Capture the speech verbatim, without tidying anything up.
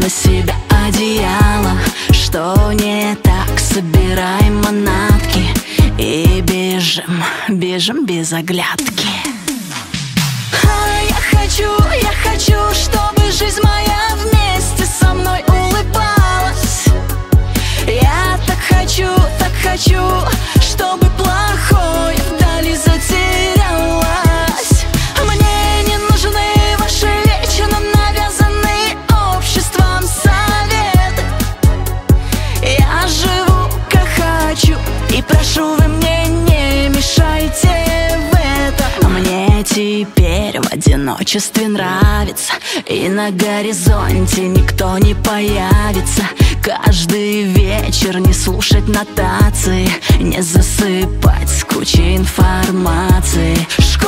на себя одеяло. Что не так, собирай манатки и бежим, бежим без оглядки. А я хочу, я хочу, чтобы жизнь моя вместе со мной улыбалась. Я так хочу, так хочу, чтобы плохое вдали затерялось. Мне не нужны ваши вечно навязанные обществом советы. Я живу как хочу, и прошу, вы мне не мешайте в этом. Мне теперь в одиночестве нравится, и на горизонте никто не появится. Каждый вечер не слушать нотации, не засыпать с кучей информации.